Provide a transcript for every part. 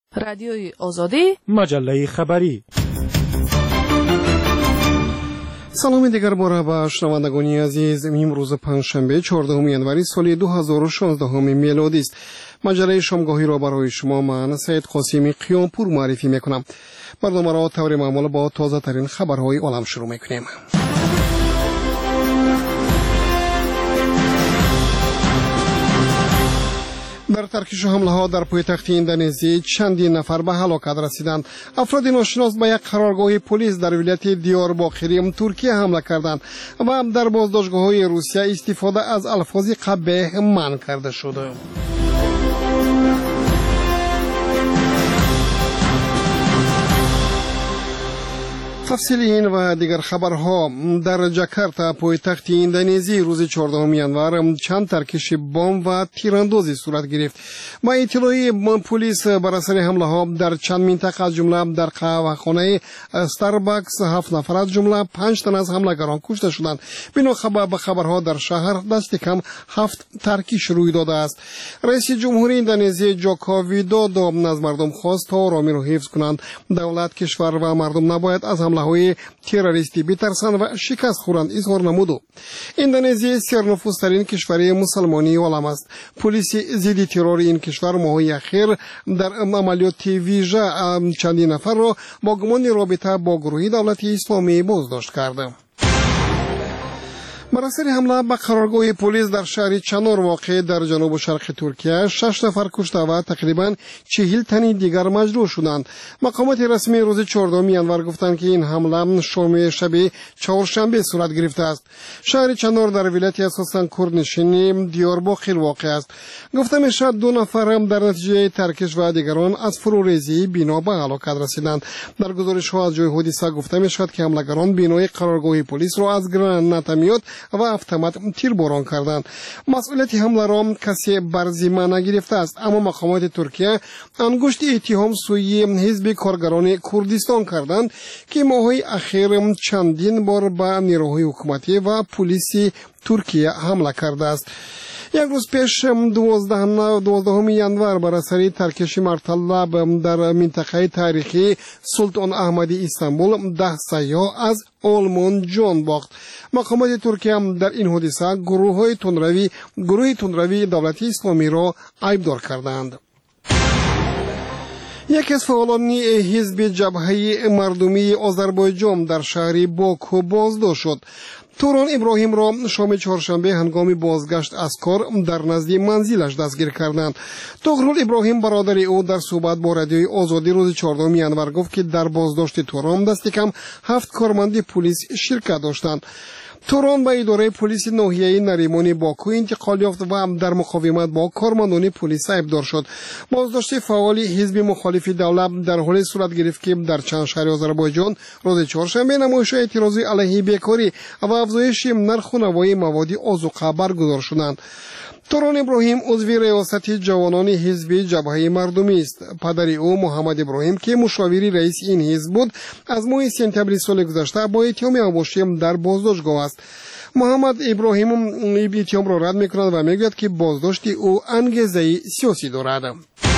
رادیوی آزادی، مجله خبری. سلام دیگر باره به شنوندگان عزیز. امروز پنجشنبه 14 ینوری سال 2016 میلادی است. مجله شامگاهی را برای شما من سید قاسمی قیامپور معرفی میکنم. برنامه را طور معمول با تازه ترین خبرهای عالم شروع میکنیم. در ترکیش حمله ها در پایتخت اندونزی چندین نفر به هلاکت رسیدند. افراد ناشناس به یک قرارگاه پلیس در ولایت دیارباکر ترکیه حمله کردند و در بازداشتگاه های روسیه استفاده از الفاظ قبیح منع کرده شده. تفصیل این و دیگر خبرها. در جاکارتا پایتخت اندونزی روز 14 ینور چند ترکش بمب و تیراندازی صورت گرفت. با اطلاعی پلیس بر اثر حمله ها در چند منطقه از جمله در قهوه‌خانه استارباکس 7 نفر از جمله 5 تن از حملگران کشته شدند. بنا به خبرها در شهر دست کم 7 ترکش روی داده است. رئیس جمهوری اندونزی جوکو ویدودو از مردم خواست تا آرامی را حفظ کنند. دولت، کشور و مردم نباید از حمله‌های تروریستی بترسند و شکست خورند اظهار نمود. اندونزی سرنفوذترین کشور مسلمانی عالم است. پلیس ضد ترور این کشور ماه‌های اخیر در عملیات ویژه چندین نفر را با گمان رابطه با گروه دولت اسلامی بازداشت کرده. بر اثر حمله به قرارگاه پلیس در شهر چانور واقع در جنوب شرق ترکیه 6 نفر کشته و تقریباً 40 تن دیگر مجروح شدند. مقامات رسمی روز 14 ینور گفتند که این حمله شب چهارشنبه صورت گرفته است. شهر چانور در ولایت اساساً کردنشین دیارباکر واقع است. گفته میشد 2 نفر در نتیجه ترکش و دیگران از فروریزی بنا به هلاکت رسیدند. در گزارش ها از جای حادثه گفته میشد که حملگران بنای قرارگاه پلیس را از گرانیت و اتومات تیرباران کردند. مسئولیت حمله را کسی بر ذمه نگرفته است، اما مقامات ترکیه انگشت اتهام سوی حزب کارگران کردستان کردند که ماه‌های اخیر چندین بار به نیروهای حکومتی و پلیسی ترکیه حمله کرده است. یک روز پیش 12 ینور بر اثر ترکش مرتلب در منطقه تاریخی سلطان احمدی استانبول 10 سیاح از آلمان جان باخت. مقامات ترکیه در این حادثه گروه تندروی دولت اسلامی را عیبدار کردند. یکی از فعالان حزب جبهه مردمی آذربایجان در شهر باکو بازداشت شد. توران ابراهیم را شام چهارشنبه هنگام بازگشت از کار در نزد منزلش دستگیر کردند. تغرل ابراهیم برادر او در صحبت با رادیوی آزادی روز 14 ینور گفت که در بازداشت توران دست کم 7 کارمند پلیس شرکت داشتند. توران به اداره پلیس ناحیه نریمانی باکو انتقال یافت و در مقاومت با کارمندان پلیس عیبدار شد. بازداشت فعال حزب مخالف دولت در حال صورت گرفت که در چند شهر آذربایجان روز چهارشنبه نمایش‌های اعتراضی علیه بیکاری و افزایش نرخ و نوای مواد آذوقه برگزار شدند. توران ابراهیم عضو ریاست جوانان حزب جبهه مردمی است. پدر او محمد ابراهیم که مشاوری رئیس این حزب بود از ماه سپتامبر سال گذشته با اتهام اواشی در بازداشتگاه است. محمد ابراهیم اتهام را رد می‌کند و می‌گوید که بازداشت او انگیزه سیاسی دارد.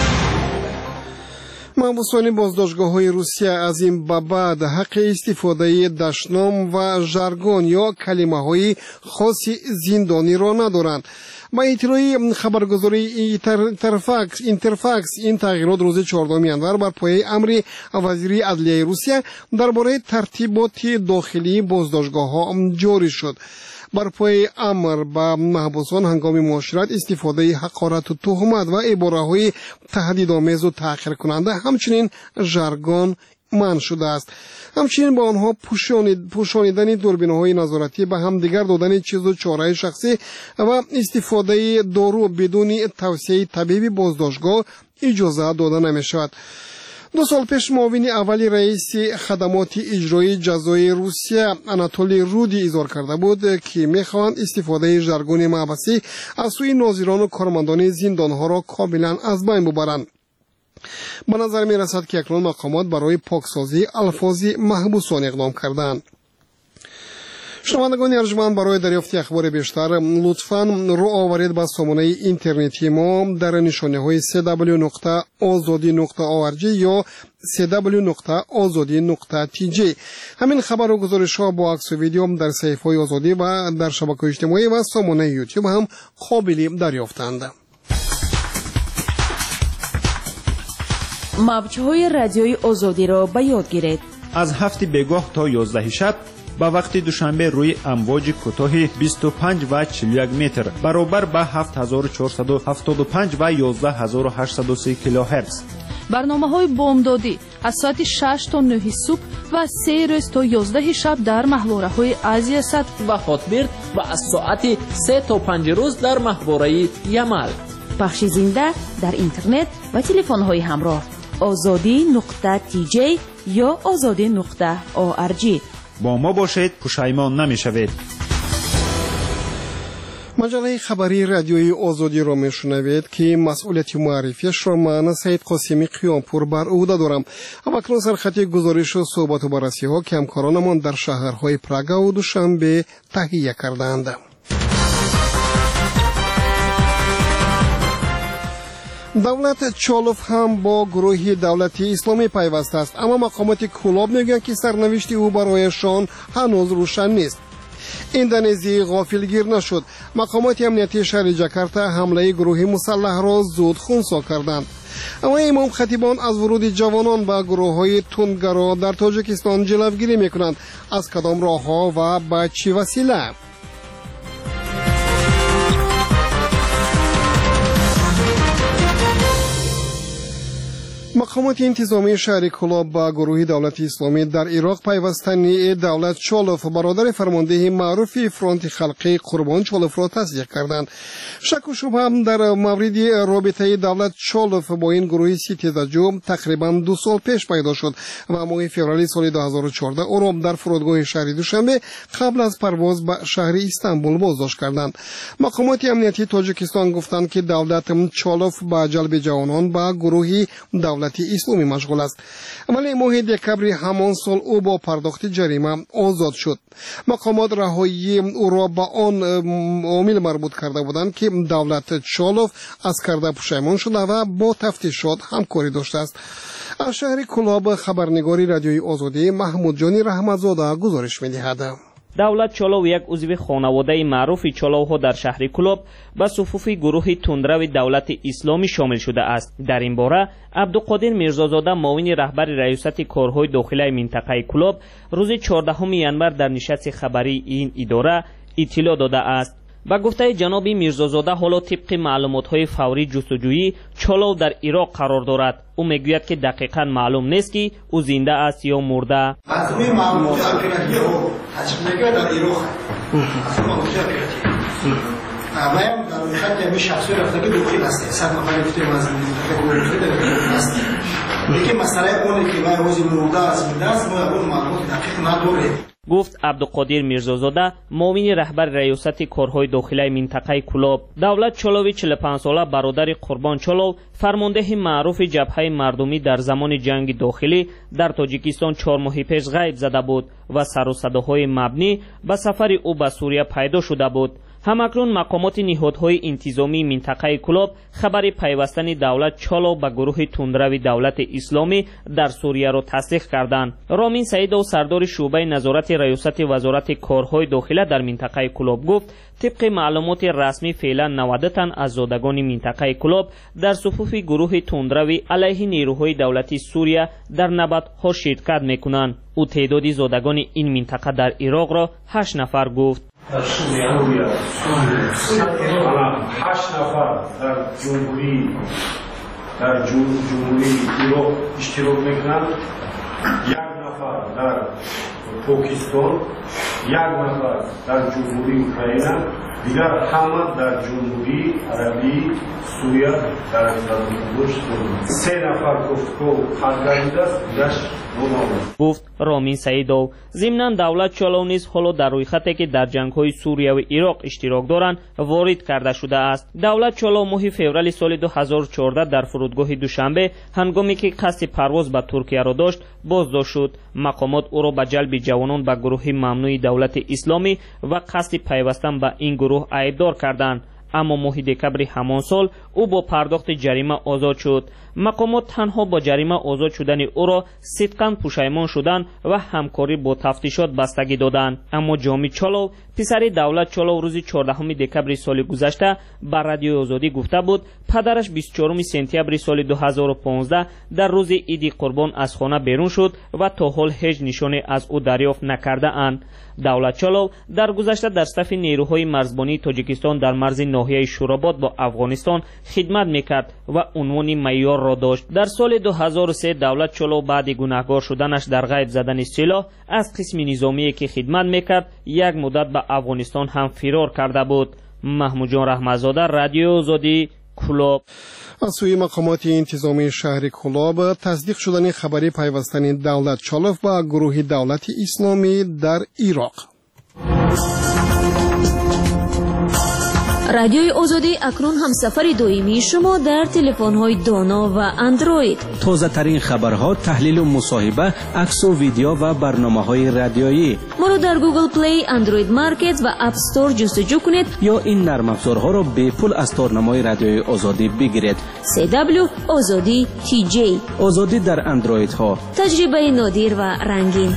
محبوسان بازداشتگاه‌های روسیه از این به بعد حق استفاده دشنام و ژارگون یا کلمه‌های خاص زندانی را ندارند. با اطلاع خبرگزاری اینترفاکس این تغییرات روز 14 ینور بر پایه امر وزیر عدلیه روسیه درباره ترتیبات داخلی بازداشتگاه‌ها جاری شد. بر پای امر به محبوسان هنگام معاشرت استفاده حقارت و تهمت و عباره‌های تهدیدآمیز و تحقیر کننده همچنین ژارگون منع شده است. همچنین با آنها پوشانیدن دوربین‌های نظارتی، به هم دیگر دادن چیز و چاره شخصی و استفاده دارو بدون توصیه طبیبی بازداشتگاه اجازه داده نمی‌شود. 2 سال پیش معاون اول رئیس خدمات اجرایی جزای روسیه آناتولی رودی اظهار کرده بود که می‌خواهند استفاده ژارگون محبسی از سوی ناظران و کارمندان زندان‌ها را کاملا از بین ببرند. به نظر می رسد که اکنون مقامات برای پاکسازی الفاظ محبوسان اقدام کردند. شنوندگان ارجمند، برای دریافت اخبار بیشتر لطفاً رو آورید به سامانه اینترنتی ما در نشانه‌های www.azadi.org یا www.azadi.tj. همین خبر و گزارش‌ها با عکس و ویدیو در صفحه‌های آزادی و در شبکه‌های اجتماعی و سامانه یوتیوب هم قابل دریافتند. موج‌های رادیوی آزادی را به یاد گیرید. از 7 بگاه تا 11 شب با وقت دوشنبه روی امواج کوتاه 25 و 41 متر برابر با 7475 و 11803 کیلوهرتز. برنامه‌های بامدادی از ساعت 6 تا 9 صبح و 3 روز تا 11 شب در محوره‌های آسیا صد و خاطبر و از ساعت 3 تا 5 روز در محوره یمل. پخش زنده در اینترنت و تلفن‌های همراه azadi.tj یا azadi.org. با ما باشید، پشیمان نمی‌شوید. مجله خبری رادیوی آزادی را میشنوید که مسئولیت معرفیش را من سید قاسمی قیامپور بر عهده دارم. اکنون سرخط گزارش و صحبت و بررسی ها که همکارانمان در شهرهای پراگ و دوشنبه تهیه کردند. دولت چالوف هم با گروه دولتی اسلامی پیوسته است، اما مقامات کلاب میگویند که سرنوشت او برایشان هنوز روشن نیست. اندونزی غافلگیر نشد. مقامات امنیتی شهر جاکارتا حمله گروه مسلح را زود خنثی کردند. اما امام خطیبان از ورود جوانان به گروه‌های تندگرا در تاجیکستان جلوگیری میکنند. از کدام راه‌ها و به چه وسیله؟ مقامات انتظامی شهر کلاب با گروه دولت اسلامی در عراق پیوستنی دولت چالوف برادر فرمانده معروف فرانت خلقی قربان چالوف را تصدیق کردند. شک و شبهه هم در مورد رابطه دولت چالوف با این گروه ستیزجو تقریبا 2 سال پیش پیدا شد و ماه فوریه سال 2014 او را در فرودگاه شهر دوشنبه قبل از پرواز به شهر استانبول بازداشت کردند. مقامات امنیتی تاجیکستان گفتند که دولت چالوف با جلب جوانان با گروه دولت اسلامی مشغول است. ولی ماه دکبر همان سال او با پرداخت جریمه آزاد شد. مقامات رهایی او را با آن عامل مربوط کرده بودند که دولت چالوف از کرده پشیمان شده و با تفتیشات همکاری داشته است. از شهر کلاب خبرنگاری رادیوی آزادی محمود جانی رحمتزاده گزارش می‌دهد. دولت چالو یک عضو خانواده معروف چالوها در شهر کلاب به صفوف گروه تندرو دولت اسلامی شامل شده است. در این باره عبدالقادر میرزازاده معاون رهبر ریاست کارهای داخلی منطقه کلاب روز 14 ینور در نشست خبری این اداره اطلاع داده است. با گفته جناب میرزازاده حالا طبق معلومات‌های فوری جستجویی چالو در عراق قرار دارد. او میگوید که دقیقاً معلوم نیست که او زنده است یا مرده. از این معلومات اپراتیوی او تجربه در عراق از معلومات اپراتیوی ما در خط همین شخصی رفته که داخل است. صد نفر گفتیم از این در عراق است. لیکن مسئله اونه که ما روزی مرده است زنده است ما اون معلومات دقیق نداریم. گفت عبدالقادر میرزازاده معاون رهبر ریاست کارهای داخلی منطقه کلاب. دولت چالوی 45 ساله برادر قربان چالو فرمانده معروف جبهه مردمی در زمان جنگ داخلی در تاجیکستان 4 ماه پیش غیب زده بود و سر و صداهای مبنی به سفر او به سوریه پیدا شده بود. همکنون مقامات نهادهای انتظامی منطقه کلاب خبر پیوستن دولت چالو به گروه تندرو دولت اسلامی در سوریه را تصدیق کردند. رامین سعید و سردار شعبه نظارت ریاست وزارت کارهای داخلی در منطقه کلاب گفت طبق معلومات رسمی فعلا 90 تن از زادگان منطقه کلاب در صفوف گروه تندرو علیه نیروهای دولتی سوریه در نبردها شرکت میکنند. او تعداد زادگان این منطقه در عراق را 8 نفر گفت. در سوریه 8 نفر در جمهوری عراق اشتراک میکنند، 1 نفر در پاکستان، 1 نفر در جمهوری اوکراین، دیگر همه در جمهوری عربی سوریه در روش 3 نفر گفت که خلقه است گشت گفت رامین سعیدов. ضمناً давлат чолов низ ҳоло дар рӯйхате ки дар ҷангҳои сурия ва ироқ иштирок доранд ворид карда шудааст. давлат чолов моҳи феврали соли 2014 дар фурудгоҳи душанбе ҳангоме ки қасди парвоз ба туркияро дошт боздошт шуд. мақомот ӯро ба ҷалби ҷавонон ба гурӯҳи мамнӯи давлати исломӣ ва қасди пайвастан ба ин гурӯҳ айбдор карданд. аммо моҳи декабри ҳамон сол ӯ бо пардохти ҷарима озод шуд. мақомот танҳо бо ҷарима озод шудани ӯро сидқан пушаймон шуданд ва ҳамкорӣ бо тафтишот бастагӣ доданд. аммо ҷомид чолов писари давлат чолов рӯзи 14 декабри соли гузашта ба радиои озодӣ гуфта буд падараш 24 сентябри соли 2015 дар рӯзи иди қурбон аз хона берун шуд ва то ҳол ҳеҷ нишоне аз ӯ дарёфт накардаанд. давлат чолов дар гузашта дар сафи нерӯҳои марзбонии тоҷикистон дар марзи ноҳияи шурабод бо афғонистон хидмат мекард ва унвони майёрро дошт. дар соли 2003 давлат чолов баъди гунаҳгор шуданаш дар ғайб задани силоҳ аз қисми низомие ки хидмат мекард як муддат ба афғонистон ҳам фирор карда буд. маҳмудҷон раҳматзода, радиои озодӣ, кӯлоб. аз сӯи мақомоти интизомии шаҳри кӯлоб тасдиқ шудани хабари пайвастани давлат чолов ба гурӯҳи давлати исломӣ дар ироқ. радиои озодӣ акнун ҳамсафари доимии шумо дар телефонҳои доно ва андроид. тозатарин хабарҳо, таҳлилу мусоҳиба, аксу видео ва барномаҳои радиоӣ. моро дар Google Play, Android Market ва App Store ҷустуҷӯ кунед ё ин нармафзорҳоро бепул аз торнамои радиои озодӣ бигиред. CW озодӣ TJ. озодӣ дар андроидҳо. таҷрибаи нодир ва рангин.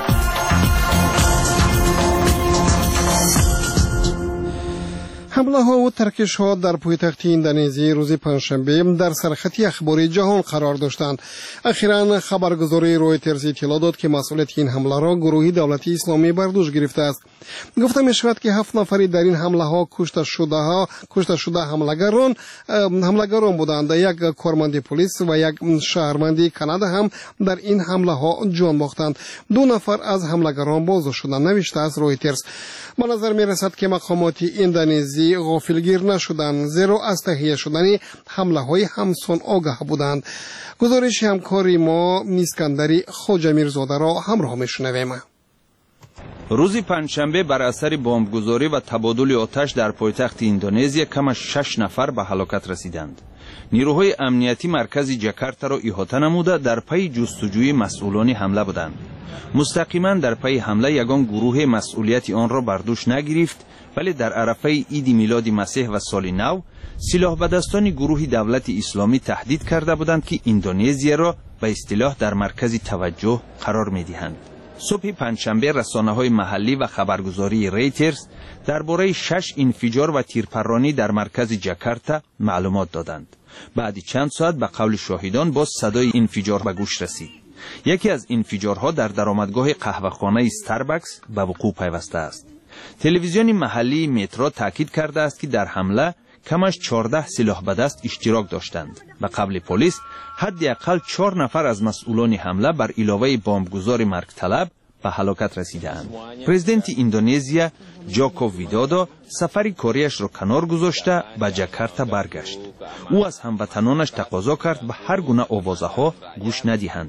ҳамлаҳо ва таркишҳо дар пойтахти индонезия рӯзи панҷшанбе дар сархати ахбори ҷаҳон қарор доштанд. ахиран хабаргузории Reuters иттилоъ дод ки масъулияти ин ҳамларо гурӯҳи давлати исломӣ бар дӯш гирифтааст. гуфта мешавад ки 7 нафари дар ин ҳамлаҳо кушташуда ҳамлагарон буданд. як корманди полис ва як шаҳрванди Канада ҳам дар ин ҳамлаҳо ҷон бохтанд. 2 нафар аз ҳамлагарон боздошт шуданд, навиштааст Reuters. ба назар мерасад ки мақомоти индонезия ғофилгир нашуданд, зеро аз таҳия шудани ҳамлаҳои ҳамсон огаҳ буданд. гузориши ҳамкори мо Искандари Хоҷамирзодаро ҳамроҳ мешунавем. рӯзи панҷшанбе бар асари бомбгузорӣ ва табодули оташ дар пойтахти индонезия кам аз 6 нафар ба ҳалокат расиданд. нирӯҳои амнияти маркази ҷакартаро иҳота намуда дар пайи ҷустуҷӯи масъулони ҳамла буданд. мустақиман дар пайи ҳамла ягон гурӯҳе масъулияти онро бар дӯш нагирифт, вале дар арафаи иди милоди масеҳ ва соли нав силоҳбадастони гурӯҳи давлати исломӣ таҳдид карда буданд ки индонезияро ба истилоҳ дар маркази таваҷҷӯҳ қарор медиҳанд. субҳи панҷшанбе расонаҳои маҳаллӣ ва хабаргузории Reuters дар бораи 6 инфиҷор ва тирпарронӣ дар маркази ҷакарта маълумот доданд. баъди чанд соат ба қавли шоҳидон боз садои инфиҷор ба гӯш расид. яке аз инфиҷорҳо дар даромадгоҳи қаҳвахонаи Starbucks ба вуқӯъ пайваста аст. телевизиони маҳаллии метро таъкид кардааст ки дар ҳамла камаш 14 силоҳбадаст иштирок доштанд. ба қавли полис ҳадди ақал 4 нафар аз масъулони ҳамла бар иловаи бомбгузори маргталаб ба ҳалокат расидаанд. президенти индонезия ҷоко видодо сафари кориашро канор гузошта ба ҷакарта баргашт. ӯ аз ҳамватанонаш тақозо кард ба ҳар гуна овозаҳо гӯш надиҳанд.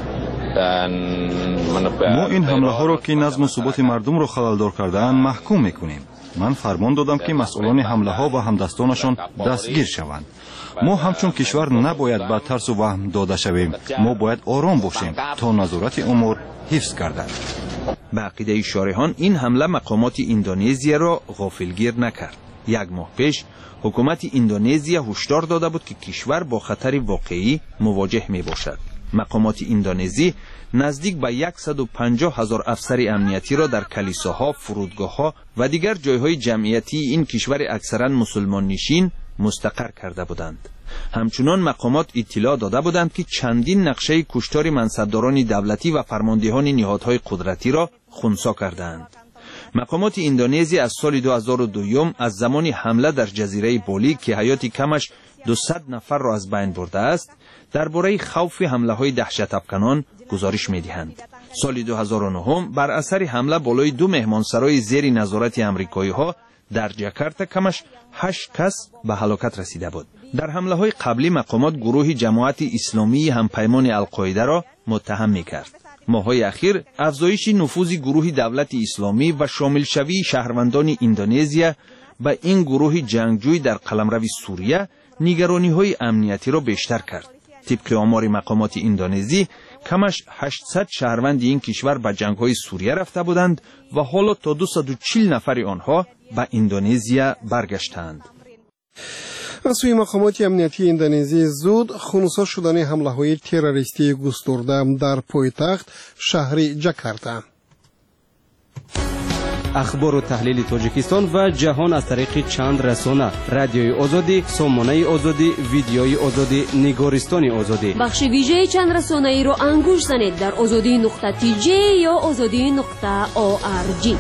мо ин ҳамлаҳоро ки назму суботи мардумро халалдор кардаанд маҳкум мекунем. ман фармон додам ки масъулони ҳамлаҳо ва ҳамдастонашон дастгир шаванд. мо ҳамчун кишвар набояд ба тарсу ваҳм дода шавем. мо бояд ором бошем то назорати умур ҳифз гардад. ба ақидаи шориҳон ин ҳамла мақомоти индонезияро ғофилгир накард. як моҳ пеш ҳукумати индонезия ҳушдор дода буд ки кишвар бо хатари воқеӣ мувоҷеҳ мебошад. мақомоти индонезӣ наздик ба 150 000 афсари амниятиро дар калисоҳо, фурудгоҳҳо ва дигар ҷойҳои ҷамъиятии ин кишвари аксаран мусулмоннишин мустақар карда буданд. ҳамчунон мақомот иттилоъ дода буданд ки чандин нақшаи куштори мансабдорони давлатӣ ва фармондиҳони niҳодҳои қудратиро хунсо кардаанд. мақомоти индонезия аз соли 2002 аз замони ҳамла дар ҷазираи Болӣ ки ҳаёти камаш 200 нафарро аз байн бурдааст, дар бораи хавфи ҳамлаҳои даҳшатафканон гузориш медиҳанд. соли 2009 бар асари ҳамла болои 2 меҳмонсарои зери назорати амрикоиҳо дар ҷакарта камаш 8 кас ба ҳалокат расида буд. در حمله‌های قبلی مقامات گروه جماعت اسلامی همپیمان القاعده را متهم می‌کرد. ماه‌های اخیر افزایش نفوذ گروه دولت اسلامی و شامل شوی شهروندان اندونزیا با این گروه جنگجوی در قلمرو سوریه نگرانی‌های امنیتی را بیشتر کرد. طبق آمار مقامات اندونزی کمش 800 شهروند این کشور به جنگ‌های سوریه رفته بودند و حالا تا 240 نفر آنها به اندونزیا برگشتند. از سوی مقامات امنیتی اندونزی زود خنثی شدن حمله‌های تروریستی گسترده در پایتخت شهر جاکارتا. اخبار و تحلیل تاجیکستان و جهان از طریق چند رسانه: رادیوی آزادی، سامانه آزادی، ویدیوی آزادی، نگارستان آزادی. بخش ویژه چند رسانه‌ای رو انگوش زنید در azadi.tj یا azadi.org.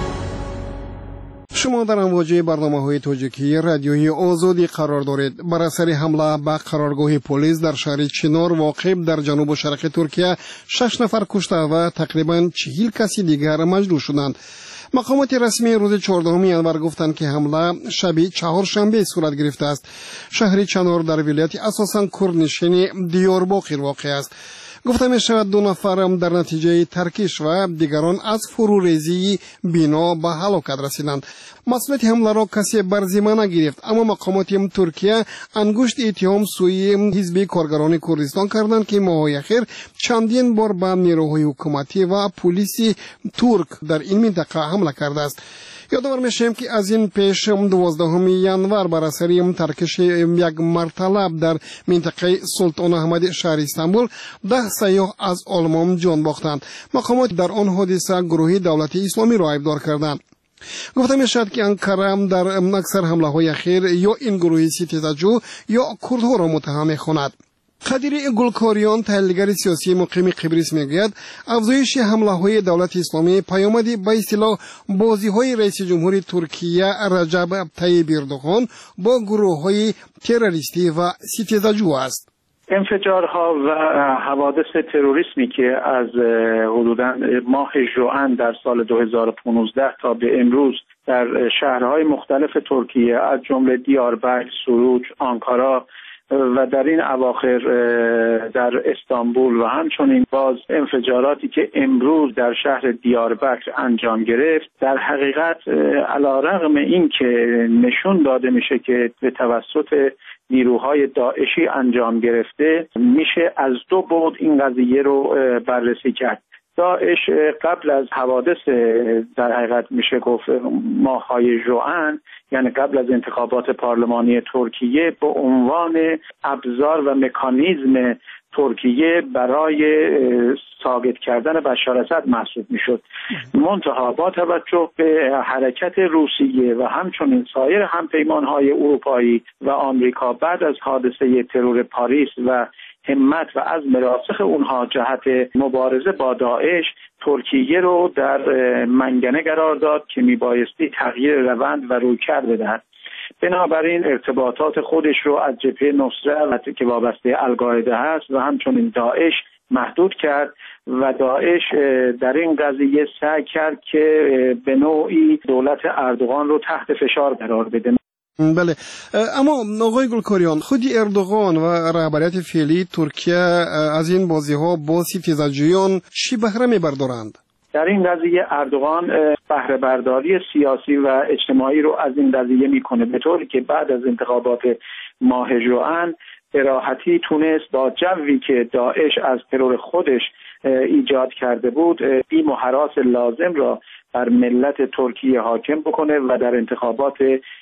شما در امواج برنامه‌های تاجیکی رادیوی آزادی قرار دارید. بر اثر حمله به قرارگاه پلیس در شهر چنار واقع در جنوب و شرق ترکیه 6 نفر کشته و تقریباً 40 کسی دیگر مجروح شدند. مقامات رسمی روز 14 ینور گفتند که حمله شب چهارشنبه صورت گرفته است. شهر چنار در ولایت اساساً کردنشین دیارباقر واقع است. گفته می شود 2 نفر در نتیجه ترکش و دیگران از فروریزی بنا به هلاکت رسیدند. مسئولیت حمله را کسی بر ذمه نگرفت، اما مقامات ترکیه انگشت اتهام سوی حزب کارگران کردستان کردند که ماه‌های اخیر چندین بار به نیروهای حکومتی و پلیس ترک در این منطقه حمله کرده است. یادآور میشیم که از این پیش 12 ینور بر اثر ترکش یک مرتلب در منطقه سلطان احمد شهر استانبول 10 سیاح از آلمان جان باختند. مقامات در آن حادثه گروه دولت اسلامی را ایبدار کردند. گفته می شود که انقره در اکثر حمله های اخیر یا این گروه ستیزجو یا کردها را متهم می خواند. قدیر گلکاریان، تحلیلگر سیاسی مقیم قبرس میگوید افزایش حمله های دولت اسلامی پیامدی به اصطلاح بازی های رئیس جمهور ترکیه رجب طیب اردوغان با گروه های تروریستی و ستیزجو است. انفجارها و حوادث تروریسمی که از حدوداً ماه ژوئن در سال 2015 تا به امروز در شهرهای مختلف ترکیه از جمله دیاربکر، سروج، آنکارا و در این اواخر در استانبول و همچنین باز انفجاراتی که امروز در شهر دیاربکر انجام گرفت، در حقیقت علیرغم این که نشون داده میشه که به توسط نیروهای داعشی انجام گرفته، میشه از 2 بعد این قضیه رو بررسی کرد. داعش قبل از حوادث در حقیقت میشه گفت ماه‌های ژوئن، یعنی قبل از انتخابات پارلمانی ترکیه، به عنوان ابزار و مکانیزم ترکیه برای ساقط کردن بشار اسد محسوب میشد. منتها با توجه به حرکت روسیه و همچنین سایر همپیمانهای اروپایی و آمریکا بعد از حادثه ترور پاریس و همت و عزم راسخ اونها جهت مبارزه با داعش، ترکیه رو در منگنه قرار داد که میبایستی تغییر روند و رویکرد بدهد. بنابراین ارتباطات خودش رو از جبهه نصرت که وابسته القاعده هست و همچنین داعش محدود کرد و داعش در این قضیه سعی کرد که به نوعی دولت اردوغان رو تحت فشار قرار بده. بله، اما آقای گلکاریان، خود اردوغان و رهبریت فعلی ترکیه از این بازی‌ها با ستیزجویان چی بهره می‌بردارند؟ در این قضیه اردوغان بهره برداری سیاسی و اجتماعی رو از این قضیه میکنه، به طوری که بعد از انتخابات ماه ژوئن به راحتی تونست با جوی که داعش از ترور خودش ایجاد کرده بود بیم و هراس لازم را بر ملت ترکیه حاکم بکنه و در انتخابات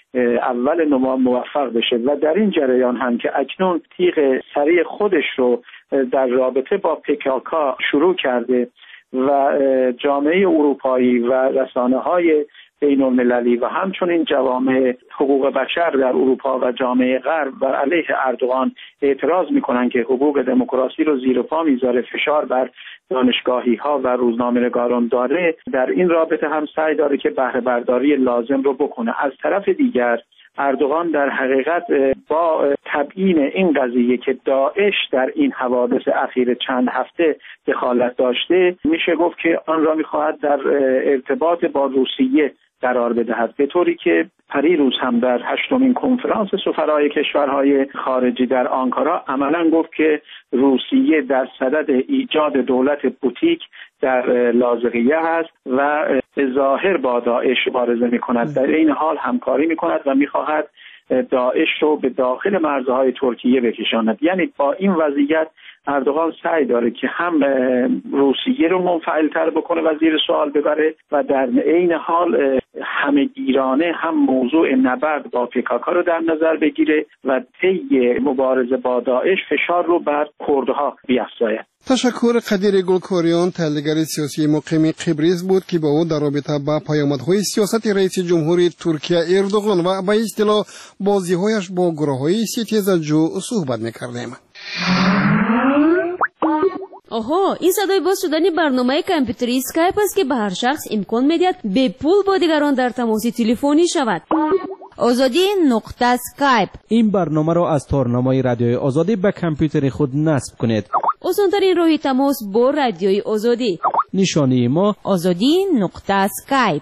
اول نوامبر موفق بشه و در این جریان هم که اکنون تیغ سریع خودش رو در رابطه با PKK شروع کرده و جامعه اروپایی و رسانه‌های بین‌المللی و همچنین جوامع حقوق بشر در اروپا و جامعه غرب بر علیه اردوغان اعتراض میکنن که حقوق دموکراسی رو زیر پا میذاره، فشار بر دانشگاهی‌ها و روزنامه‌نگاران داره، در این رابطه هم سعی داره که بهره برداری لازم رو بکنه. از طرف دیگر اردوغان در حقیقت با تبیین این قضیه که داعش در این حوادث اخیر چند هفته دخالت داشته، میشه گفت که آن را میخواهد در ارتباط با روسیه قرار بدهد، به طوری که پریروز هم در 8مین کنفرانس سفرای کشورهای خارجی در آنکارا عملا گفت که روسیه در صدد ایجاد دولت بوتیک در لاذقیه است و به ظاهر با داعش مبارزه می‌کند، در این حال همکاری می‌کند و می‌خواهد داعش رو به داخل مرزهای ترکیه بکشاند. یعنی با این وضعیت اردوغان سعی داره که هم روسیه رو منفعل‌تر بکنه و زیر سوال ببره و در عین حال همه‌گیرانه هم موضوع نبرد با PKK رو در نظر بگیره و طی مبارزه با داعش فشار رو بر کردها بیفزاید. تشکر قدیر گلکوریان، تحلیلگر سیاسی مقیم قبرس بود که با او در رابطه با پیامدهای سیاست رئیس جمهوری ترکیه اردوغان و به اصطلاح بازی‌هایش با گروه‌های ستیزجو صحبت می‌کردیم. آها، این صدای باز شدن برنامه کامپیوتری اسکایپ است که به هر شخص امکان می‌دهد به پول با دیگران در تماس تلفنی شود. آزادی نقطه اسکایپ. این برنامه را از تارنمای رادیوی آزادی به کامپیوتر خود نصب کنید. آسان‌ترین راه تماس با رادیوی آزادی. نشانی ما آزادی نقطه اسکایپ.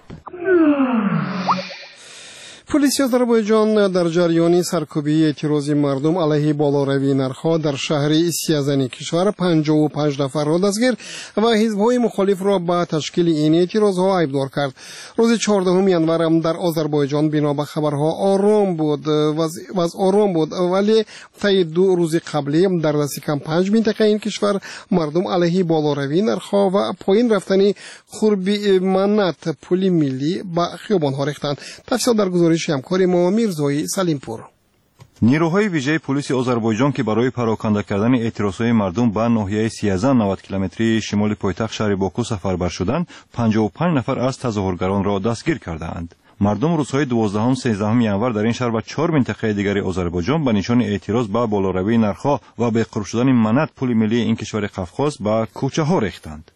پلیس آذربایجان در جریان سرکوبی اعتراضی مردم علیه بالاروی نرخ‌ها در شهر سیزن کشور 55 نفر را دستگیر و حزب‌های مخالف را به تشکیل این اعتراض‌ها ایبدار کرد. روز 14 ینور در آذربایجان بنا به خبرها آرام بود ولی طی 2 روز قبلی در دست کم 5 منطقه این کشور مردم علیه بالاروی نرخ‌ها و پایین رفتن خربی منت پول ملی به خیابان‌ها ریختند. تفصیل در گزارش همکار ما میرزای سلیمپور. نیروهای ویژه پلیس آذربایجان که برای پراکنده کردن اعتراضهای مردم به ناحیه سیزن 90 کیلومتری شمال پایتخت شهر باکو سفربر شدند، 55 نفر از تظاهرگران را دستگیر کردند. مردم روزهای 12 و 13 ینور در این شهر و 4 منطقه دیگر آذربایجان به نشان اعتراض به بالاروی نرخ‌ها و به قرب شدن منت پول ملی این کشور قفقاز به کوچه‌ها ریختند.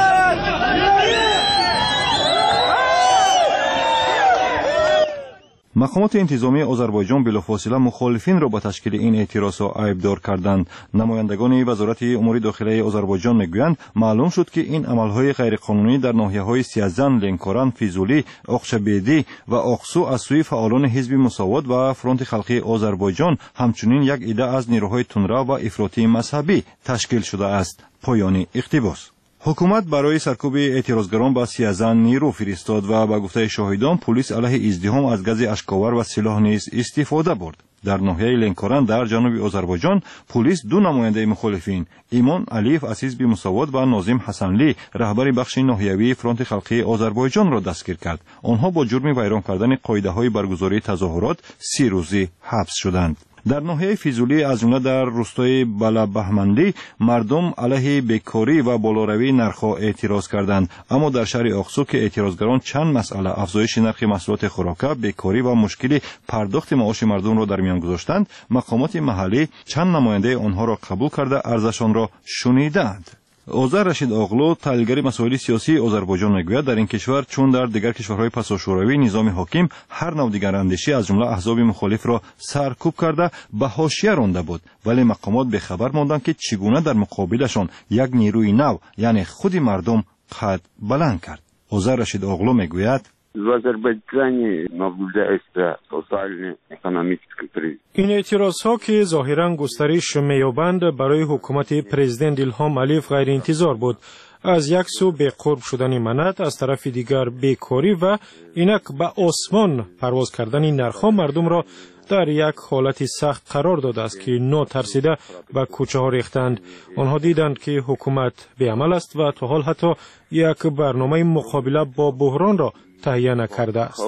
مقامات انتظامی آذربایجان بلافاصله مخالفین را با تشکیل این اعتراضها ایبدار کردند. نمایندگان وزارت امور داخلی آذربایجان میگویند معلوم شد که این عملهای غیرقانونی در ناحیه‌های سیزن، لنکاران، فیزولی، اقشبیدی و اقسو از سوی فعالان حزب مساوات و فرانت خلقی آذربایجان همچنین یک عده از نیروهای تندرو و افراطی مذهبی تشکیل شده است. پایان اقتباس. حکومت برای سرکوب اعتراضگران به سیزن نیرو فرستاد و به گفته شاهدان پلیس علیه ازدحام از گاز اشک‌آور و سلاح نیز استفاده برد. در ناحیه لنکاران در جنوب آذربایجان پلیس 2 نماینده مخالفین ایمان علیف از حزب مساوات و ناظم حسنلی رهبر بخش ناحیوی فرانت خلقی آذربایجان را دستگیر کرد. آنها با جرم ویران کردن قاعده‌های برگزاری تظاهرات 30 روزی حبس شدند. در ناحیه فیزولی از جمله در روستای بلابهمندی مردم علیه بیکاری و بالاروی نرخ‌ها اعتراض کردند، اما در شهر اقسو که اعتراضگران چند مسئله افزایش نرخ محصولات خوراکی، بیکاری و مشکل پرداخت معاش مردم را در میان گذاشتند، مقامات محلی چند نماینده آنها را قبول کرده عرضشان را شنیدند. آذر رشید آقلو، تحلیلگر مسائل سیاسی آذربایجان میگوید در این کشور چون در دیگر کشورهای پساشوروی نظام حاکم هر نوع دیگراندیشی از جمله احزاب مخالف را سرکوب کرده به حاشیه رانده بود، ولی مقامات به خبر ماندند که چگونه در مقابلشان یک نیروی نو یعنی خود مردم قد بلند کرد. آذر رشید آقلو میگوید в Азербайджане наблюдается социально-экономический кризис. این اعتراض‌ها که ظاهراً گسترش می‌یابند برای حکومت پرزیدنت ایلهام علیف غیر انتظار بود. از یک سو به قرب شدن منت، از طرف دیگر بیکاری و اینک به آسمان پرواز کردن نرخ‌ها مردم را در یک حالت سخت قرار داده است که ناترسیده به کوچه ها ریختند. آنها دیدند که حکومت بی‌عمل است و تا حال حتی یک برنامه مقابله با بحران را تهیه نکرده است.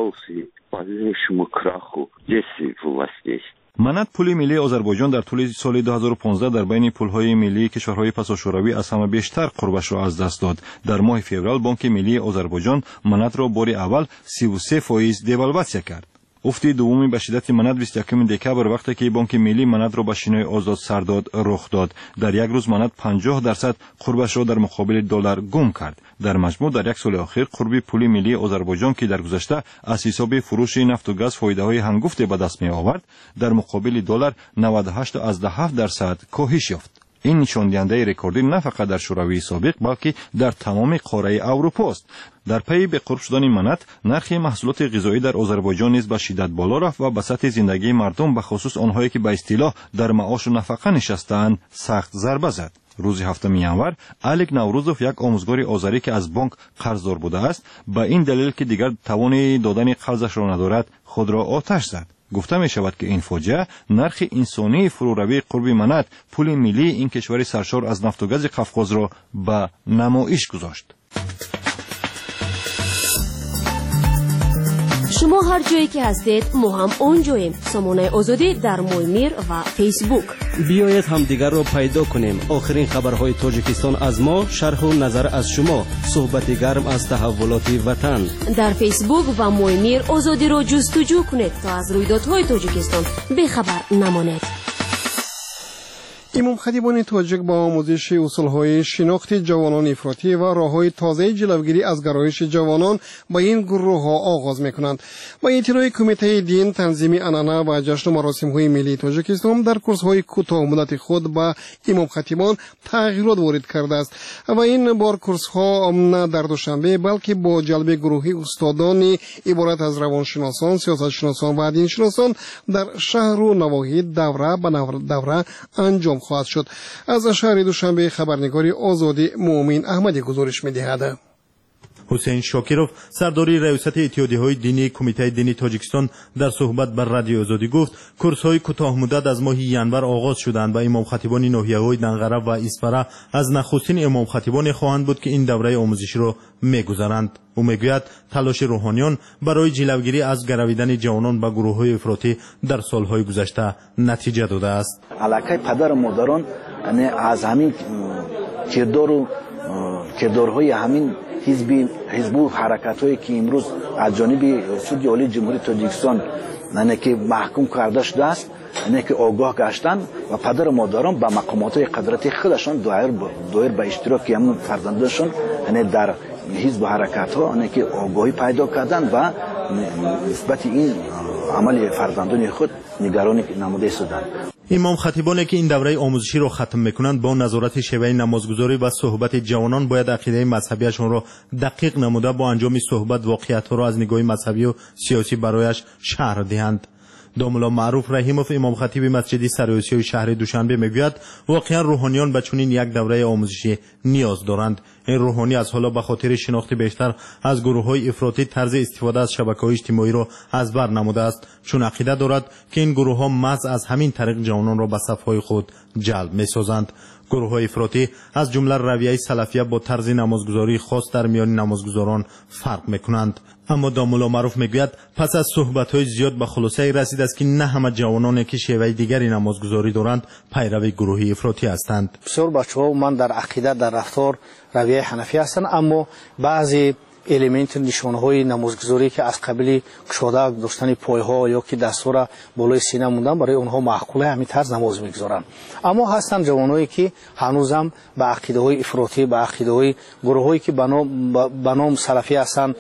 منت پول ملی آذربایجان در طول سال 2015 در بین پولهای ملی کشورهای پساشوروی از همه بیشتر قربش را از دست داد. در ماه فوریه بانک ملی آذربایجان منت را بار اول 33% دیوالواسیون کرد. افت دومی به شدت منت 21 دکبر وقتی که بانک ملی منت را به شینای آزاد سرداد رخ داد. در یک روز منت 50% قربش را در مقابل دلار گم کرد. در مجموع در یک سال اخیر قرب پول ملی آذربایجان که در گذشته از حساب فروش نفت و گاز فایده‌های هنگفت به دست می آورد در مقابل دلار 98.7% کاهش یافت. این نشان دهنده رکوردی نه فقط در شوروی سابق بلکه در تمام قاره اروپا است. در پی به قرب شدن منت، نرخ محصولات غذایی در آذربایجان نیز به شدت بالا رفت و به سطح زندگی مردم به خصوص آنهایی که به اصطلاح در معاش و نفقه نشسته‌اند سخت ضربه زد. روز 7 ینور الک نوروزوف یک آموزگار آذری که از بانک قرضدار بوده است به این دلیل که دیگر توان دادن قرضش را ندارد خود را آتش زد. گفته می شود که این فاجعه نرخ انسانی فروروی قرب منت پول ملی این کشور سرشار از نفت و گاز قفقاز را به نمایش گذاشت. شما هر جایی که هستید ما هم اونجاییم. سامانه آزادی در مویمیر و فیسبوک. بیایید همدیگر را پیدا کنیم. آخرین خبرهای تاجیکستان از ما، شرح و نظر از شما، صحبت گرم از تحولات وطن. در فیسبوک و مویمیر آزادی را جستجو کنید تا از رویدادهای تاجیکستان بخبر نمانید. امام خطیبان تاجیک با آموزش اصولهای شناخت جوانان افراطی و راههای تازه جلوگیری از گرایش جوانان با این گروه ها آغاز میکنند. با اطلاع کمیته دین تنظیم عنعنه و جشن و مراسم های ملی تاجیکستان در کورس های کوتاه مدت خود با امام خطیبان تغییرات وارد کرده است و این بار کورس ها نه در دوشنبه بلکه با جلب گروهی استادان عبارت از روانشناسان، سیاستشناسان و دینشناسان در شهر و نواحی دوره به دوره انجام خواهد شد. از شهر دوشنبه خبرنگاری آزادی مومن احمدی گزارش می‌دهد. حسین شاکیروف سرداری ریاست اتحادیه‌های دینی کمیته دینی تاجیکستان در صحبت بر رادیو آزادی گفت کورس‌های کوتاه مدت از ماه ینور آغاز شدند و امام خطیبان ناحیه‌های دنقره و اسپره از نخستین امام خطیبان خواهند بود که این دوره آموزشی را می‌گذرند. او میگوید تلاش روحانیان برای جلوگیری از گرویدن جوانان به گروه‌های افراطی در سال‌های گذشته نتیجه داده است. علاقه پدر و مادران از همین کردارهای همین حزب و حرکت‌هایی که امروز از جانب سود عالی جمهوری تاجیکستان که محکوم کرده شده است که آگاه گشتن و پدر و مادران به مقامات قدرتی خودشان دایر به اشتراک همون فرزندانشان در حزب و حرکت‌ها که آگاهی پیدا کردن و نسبت این عمل فرزندان خود نگرانی نموده شدند. امام خطیبانی که این دوره آموزشی را ختم میکنند با نظارت شیوه نمازگذاری و صحبت جوانان باید عقیده مذهبیشان را دقیق نموده با انجام صحبت واقعیت‌ها را از نگاه مذهبی و سیاسی برایش شرح دهند. داملا معروف رحیموف امام خطیب مسجد سرآسیای شهر دوشنبه میگوید واقعا روحانیان به چنین یک دوره آموزشی نیاز دارند. این روحانی از حالا به خاطر شناخت بیشتر از گروه‌های افراطی طرز استفاده از شبکه‌های اجتماعی را از بر نموده است، چون عقیده دارد که این گروه‌ها محض از همین طریق جوانان را به صف‌های خود جلب می‌سازند. گروه‌های افراطی از جمله رویه سلفیه با طرز نمازگذاری خاص در میان نمازگزاران فرق می‌کنند. اما داملا معروف میگوید پس از صحبت‌های زیاد به خلاصه رسید است که نه همه جوانانی که شیوه دیگری نمازگذاری دارند پیرو گروهی افراطی هستند. بسیار بچه‌ها من در عقیده در رفتار رویه حنفی هستند، اما بعضی الیمنت نشانه‌های نمازگذاری که از قبیل کشاده داشتن پای‌ها یا که دستور بالای سینه موندن برای اونها معقوله همین طرز نماز می‌گذارند. اما هستند جوانایی که هنوزم به عقیده‌های افراطی، به عقیده‌های گروه‌هایی که به نام سلفی هستند،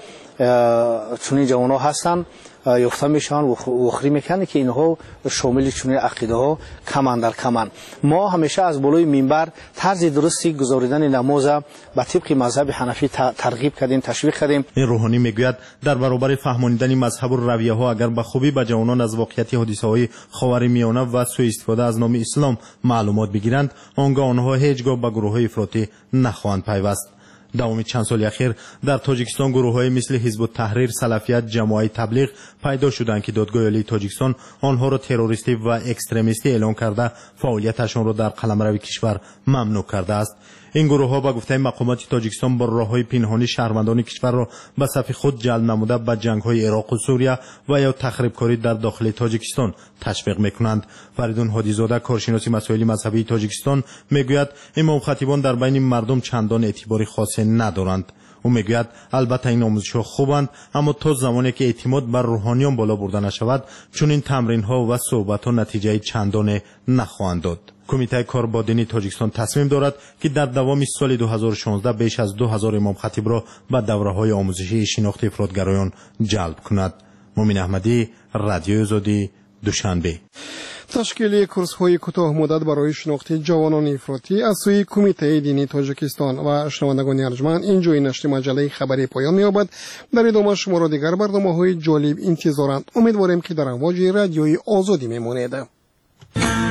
چونین جوان‌ها هستند یافته میشن و اخری میکنه که اینها شامل چنین عقیده ها کمند در کمند. ما همیشه از بالای منبر طرز درستی گزاریدن نماز به طبق مذهب حنفی ترغیب کردیم، تشویق کردیم. این روحانی میگوید در برابر فهماندن مذهب و رویه ها اگر به خوبی به جوانان از واقعیت حادثه های خاورمیانه و سوء استفاده از نام اسلام معلومات بگیرند، آنگاه آنها هیچگاه به گروه های افراطی نخواهند پیوست. دوام چند سال اخیر در تاجیکستان گروه‌های مثل حزب التحریر، سلفیت، جماعت تبلیغ پیدا شدند که دادگاه عالی تاجیکستان آنها را تروریستی و اکستریمیستی اعلام کرده فعالیتشان را در قلمرو کشور ممنوع کرده است. این گروه‌ها با گفته مقامات تاجیکستان با راه‌های پنهانی شهروندان کشور را به صف خود جلب نموده به جنگ‌های عراق و سوریه و یا تخریبکاری در داخل تاجیکستان تشویق می‌کنند. فریدون هادیزاده کارشناس مسائل مذهبی تاجیکستان میگوید امام خطیبان در بین مردم چندان اعتباری خاصی ندارند. او میگوید البته این آموزش‌ها خوبند، اما تا زمانی که اعتماد بر روحانیان بالا برده نشود چون این تمرین‌ها و صحبت‌ها نتیجه چندانی نخواهند داد. کمیته کاربادینی تاجیکستان تصمیم دارد که در دوام سال 2016 بیش از 2000 امام خطیب را به دوره‌های آموزشی شناخت افراطگرایان جلب کند. مومن احمدی، رادیو آزادی، دوشنبه. تشکیل کورس‌های کوتاه مدت برای شناخت جوانان افراطی از سوی کمیته دینی تاجیکستان و شنوندگان ارجمند اینجای نشر مجله خبری پایان می‌یابد. در ادامه شما را دیگر برنامه‌های جالب انتظارند. امیدواریم که در امواج رادیوی آزادی میمانید.